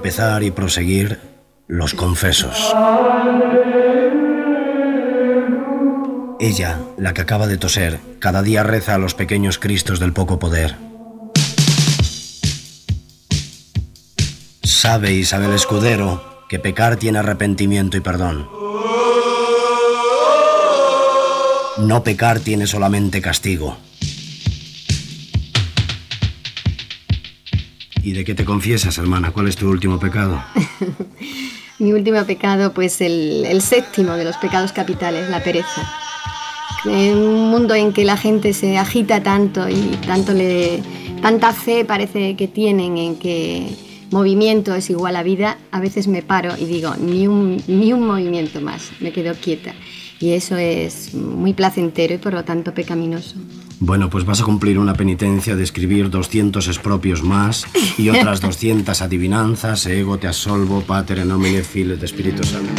empezar y proseguir, los confesos. Ella, la que acaba de toser, cada día reza a los pequeños cristos del poco poder. Sabe Isabel Escudero que pecar tiene arrepentimiento y perdón. No pecar tiene solamente castigo. ¿Y de qué te confiesas, hermana? ¿Cuál es tu último pecado? Mi último pecado, pues el séptimo de los pecados capitales, la pereza. En un mundo en que la gente se agita tanto y tanta fe parece que tienen en que movimiento es igual a vida, a veces me paro y digo, ni un movimiento más, me quedo quieta. Y eso es muy placentero y por lo tanto pecaminoso. Bueno, pues vas a cumplir una penitencia de escribir 200 expropios más y otras 200 adivinanzas, ego te absolvo, pater nomine Filii et Spiritus Sancti.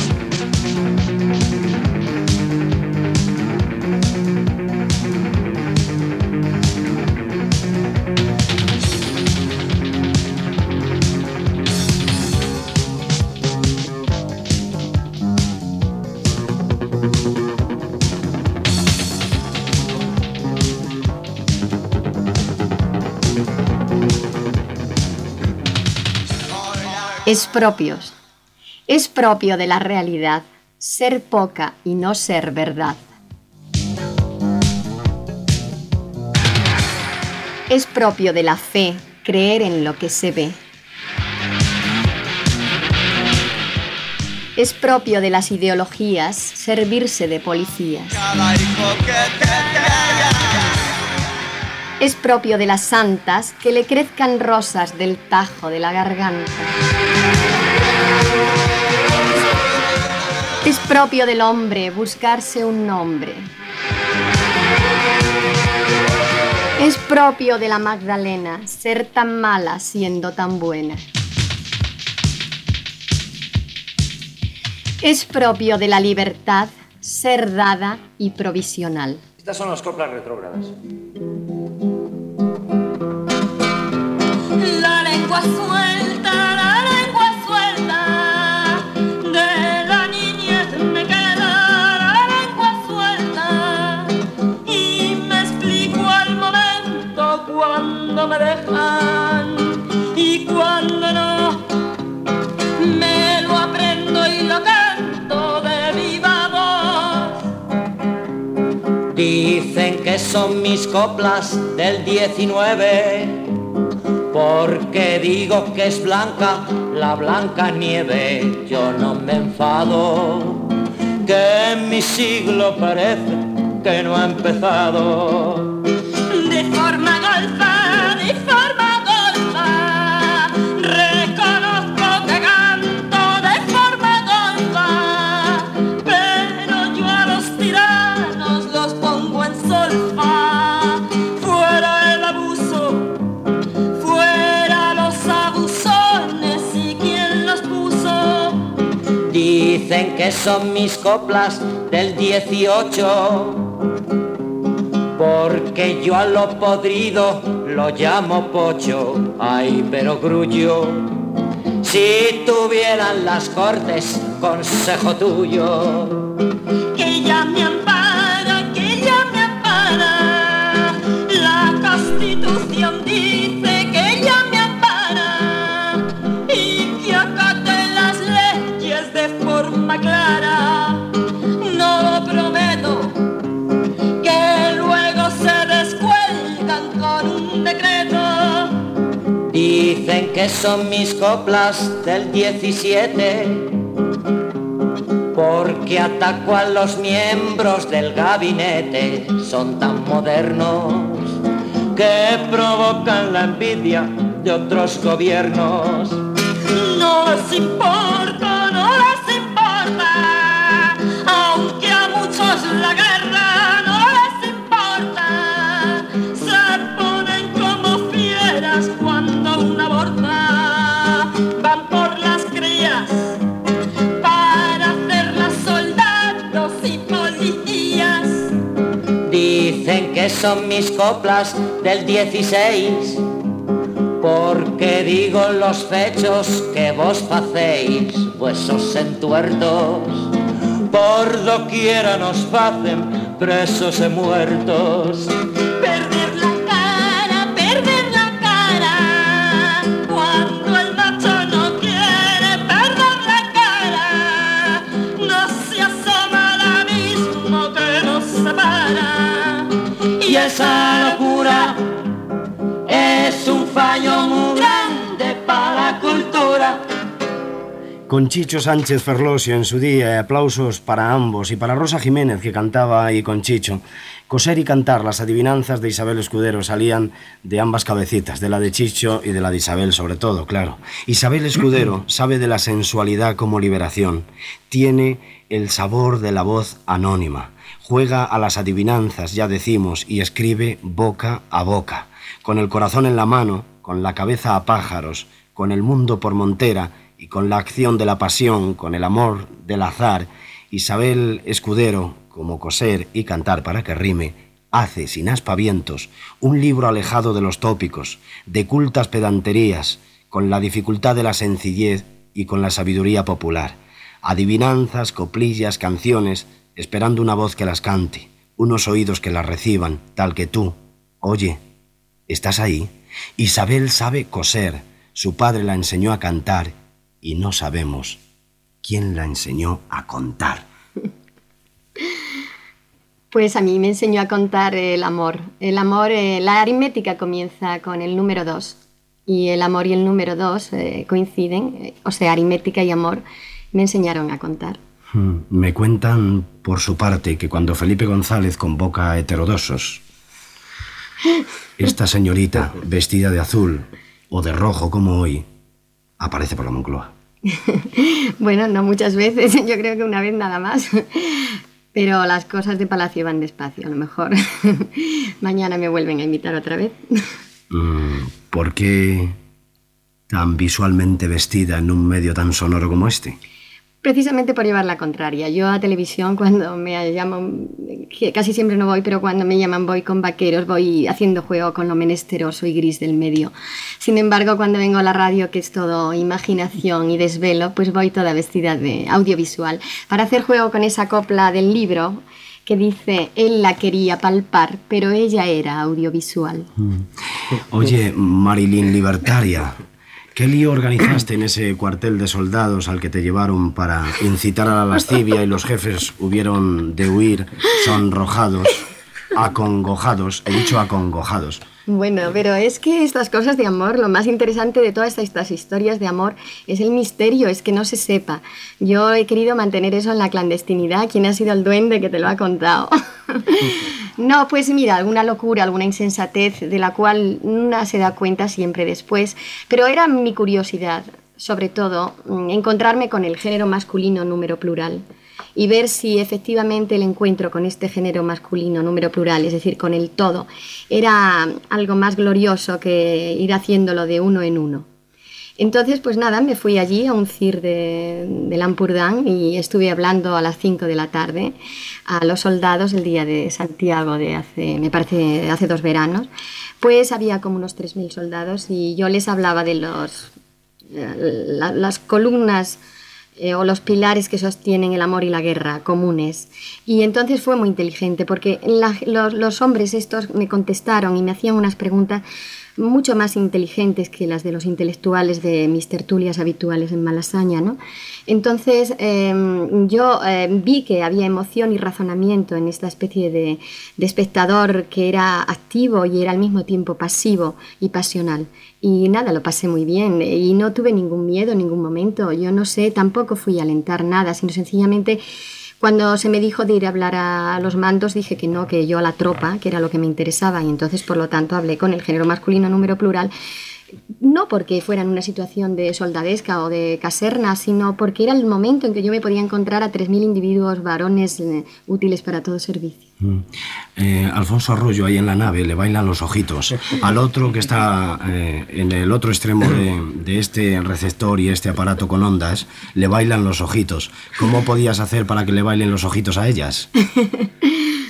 Es propio de la realidad ser poca y no ser verdad. Es propio de la fe creer en lo que se ve. Es propio de las ideologías servirse de policías. Es propio de las santas que le crezcan rosas del tajo de la garganta. Es propio del hombre buscarse un nombre. Es propio de la Magdalena ser tan mala siendo tan buena. Es propio de la libertad ser dada y provisional. Estas son las coplas retrógradas. La lengua suelta, de la niñez me queda la lengua suelta y me explico al momento cuando me dejan y cuando no, me lo aprendo y lo canto de viva voz. Dicen que son mis coplas del 19, porque digo que es blanca la blanca nieve. Yo no me enfado, que en mi siglo parece que no ha empezado. De forma golfa, reconozco que canto de forma golfa, pero yo a los tiranos los pongo en solfa. Fuera el abuso, fuera los abusones y quién los puso. Dicen que son mis coplas del 18, porque yo a lo podrido lo llamo pocho. Ay, pero grullo, si tuvieran las cortes consejo tuyo. Que ya me ampara, la Constitución dice que ya me ampara y que acate las leyes de forma clara. No lo prometo, que luego se descuelgan con un decreto. Dicen que son mis coplas del 17, porque ataco a los miembros del gabinete. Son tan modernos que provocan la envidia de otros gobiernos. No les importa, aunque a muchos la guerra no les importa. Se ponen como fieras cuando una aborta. Van por las crías para hacerlas soldados y policías. Dicen que son mis coplas del 16, porque digo los fechos que vos facéis, vuesos entuertos, por doquiera nos facen presos e muertos. Perder la cara, cuando el macho no quiere perder la cara, no se asoma el abismo que nos separa. Y esa locura es un fallo muy grande para la cultura. Con Chicho Sánchez Ferlosio en su día, aplausos para ambos, y para Rosa Jiménez, que cantaba ahí con Chicho. Coser y cantar, las adivinanzas de Isabel Escudero salían de ambas cabecitas, de la de Chicho y de la de Isabel sobre todo, claro. Isabel Escudero sabe de la sensualidad como liberación, tiene el sabor de la voz anónima, juega a las adivinanzas, ya decimos, y escribe boca a boca, con el corazón en la mano, con la cabeza a pájaros, con el mundo por montera, y con la acción de la pasión, con el amor del azar. Isabel Escudero, como coser y cantar para que rime, hace, sin aspavientos, un libro alejado de los tópicos, de cultas pedanterías, con la dificultad de la sencillez y con la sabiduría popular. Adivinanzas, coplillas, canciones, esperando una voz que las cante, unos oídos que las reciban, tal que tú. Oye, ¿estás ahí? Isabel sabe coser, su padre la enseñó a cantar, y no sabemos quién la enseñó a contar. Pues a mí me enseñó a contar el amor. El amor, la aritmética comienza con el número 2, y el amor y el número 2 coinciden, o sea, aritmética y amor me enseñaron a contar. Me cuentan, por su parte, que cuando Felipe González convoca a heterodosos, esta señorita, vestida de azul o de rojo como hoy, aparece por la Moncloa. Bueno, no muchas veces, yo creo que una vez nada más. Pero las cosas de Palacio van despacio, a lo mejor mañana me vuelven a invitar otra vez. ¿Por qué tan visualmente vestida en un medio tan sonoro como este? Precisamente por llevar la contraria. Yo a televisión, cuando me llaman, que casi siempre no voy, pero cuando me llaman voy con vaqueros, voy haciendo juego con lo menesteroso y gris del medio. Sin embargo, cuando vengo a la radio, que es todo imaginación y desvelo, pues voy toda vestida de audiovisual, para hacer juego con esa copla del libro que dice: él la quería palpar, pero ella era audiovisual. Oye, Marilyn Libertaria, ¿qué lío organizaste en ese cuartel de soldados al que te llevaron para incitar a la lascivia y los jefes hubieron de huir sonrojados, acongojados? He dicho acongojados. Bueno, pero es que estas cosas de amor, lo más interesante de todas estas historias de amor es el misterio, es que no se sepa. Yo he querido mantener eso en la clandestinidad. ¿Quién ha sido el duende que te lo ha contado? No, pues mira, alguna locura, alguna insensatez de la cual una se da cuenta siempre después. Pero era mi curiosidad, sobre todo, encontrarme con el género masculino número plural y ver si efectivamente el encuentro con este género masculino número plural, es decir, con el todo, era algo más glorioso que ir haciéndolo de uno en uno. Entonces, pues nada, me fui allí a un CIR de Lampurdán y estuve hablando a las 5 de la tarde a los soldados el día de Santiago de hace 2 veranos. Pues había como unos 3.000 soldados y yo les hablaba de las columnas o los pilares que sostienen el amor y la guerra comunes. Y entonces fue muy inteligente porque los hombres estos me contestaron y me hacían unas preguntas mucho más inteligentes que las de los intelectuales de mis tertulias habituales en Malasaña, ¿no? Entonces yo vi que había emoción y razonamiento en esta especie de espectador que era activo y era al mismo tiempo pasivo y pasional. Y nada, lo pasé muy bien y no tuve ningún miedo en ningún momento. Yo no sé, tampoco fui a alentar nada, sino sencillamente cuando se me dijo de ir a hablar a los mandos dije que no, que yo a la tropa, que era lo que me interesaba, y entonces por lo tanto hablé con el género masculino número plural, no porque fuera en una situación de soldadesca o de caserna, sino porque era el momento en que yo me podía encontrar a 3.000 individuos varones útiles para todo servicio. Alfonso Arroyo, ahí en la nave, le bailan los ojitos. Al otro que está en el otro extremo de este receptor y este aparato con ondas, le bailan los ojitos. ¿Cómo podías hacer para que le bailen los ojitos a ellas?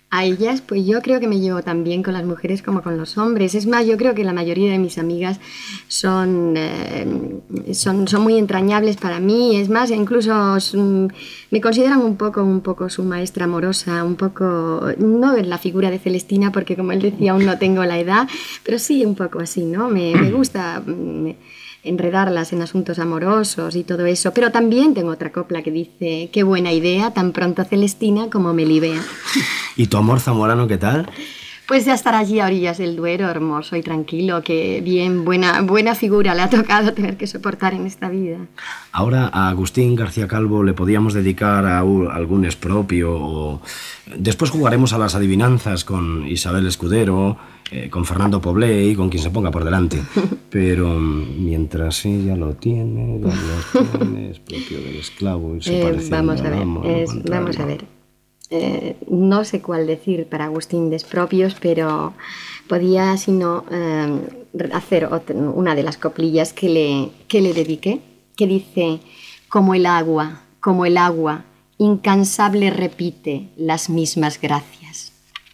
A ellas, pues yo creo que me llevo tan bien con las mujeres como con los hombres. Es más, yo creo que la mayoría de mis amigas son muy entrañables para mí. Es más, incluso me consideran un poco su maestra amorosa, un poco, no en la figura de Celestina, porque como él decía, aún no tengo la edad, pero sí un poco así, ¿no? Me gusta enredarlas en asuntos amorosos y todo eso. Pero también tengo otra copla que dice: qué buena idea, tan pronto Celestina como Melibea. ¿Y tu amor zamorano qué tal? Pues ya estar allí a orillas del Duero, hermoso y tranquilo, que bien, buena figura le ha tocado tener que soportar en esta vida. Ahora a Agustín García Calvo le podíamos dedicar a algún expropio o... Después jugaremos a las adivinanzas con Isabel Escudero, con Fernando Poblé y con quien se ponga por delante. Pero mientras ella lo tiene, expropio del esclavo y se parece vamos a ver. No sé cuál decir para Agustín de expropios, pero podía, si no, hacer una de las coplillas que le dediqué, que dice: como el agua, incansable repite las mismas gracias.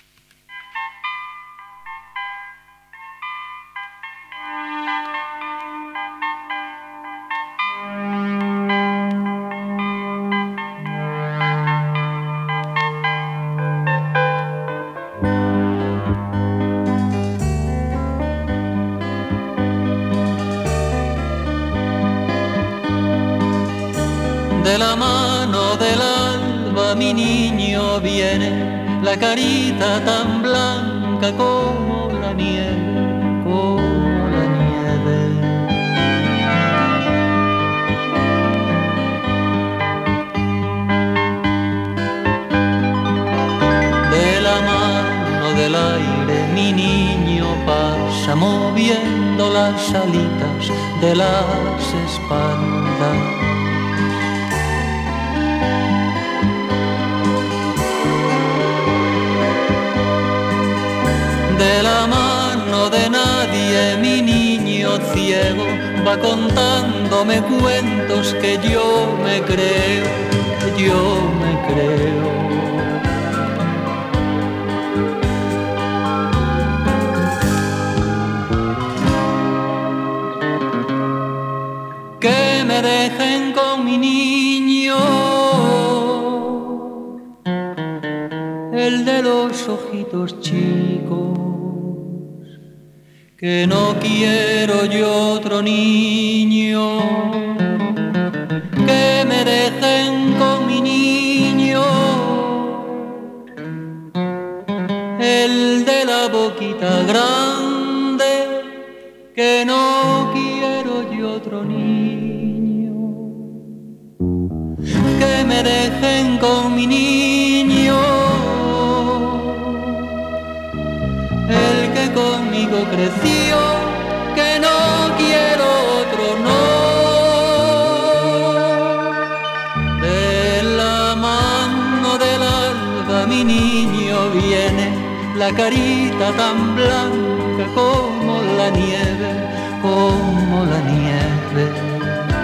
De la mano del alba mi niño viene, la carita tan blanca como la nieve, como la nieve. De la mano del aire mi niño pasa moviendo las alitas de las espaldas. De la mano de nadie mi niño ciego va contándome cuentos que yo me creo, que yo me creo. Que me dejen con mi niño, el de los ojitos chicos, que no quiero yo otro niño. Que me dejen con mi niño, el de la boquita grande, que no quiero yo otro niño. Que me dejen con mi niño, el que conmigo creció, que no quiero otro, no. De la mano del alba mi niño viene, la carita tan blanca como la nieve, como la nieve.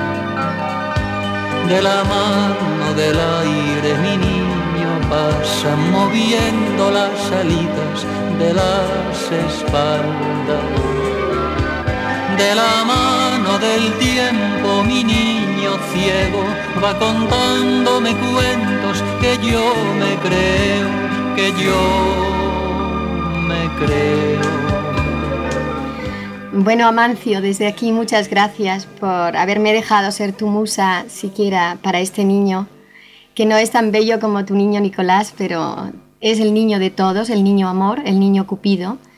De la mano del aire mi niño pasa moviendo las alitas de las espaldas. De la mano del tiempo mi niño ciego va contándome cuentos que yo me creo, que yo me creo. Bueno, Amancio, desde aquí muchas gracias por haberme dejado ser tu musa siquiera para este niño, que no es tan bello como tu niño Nicolás, pero es el niño de todos, el niño amor, el niño Cupido.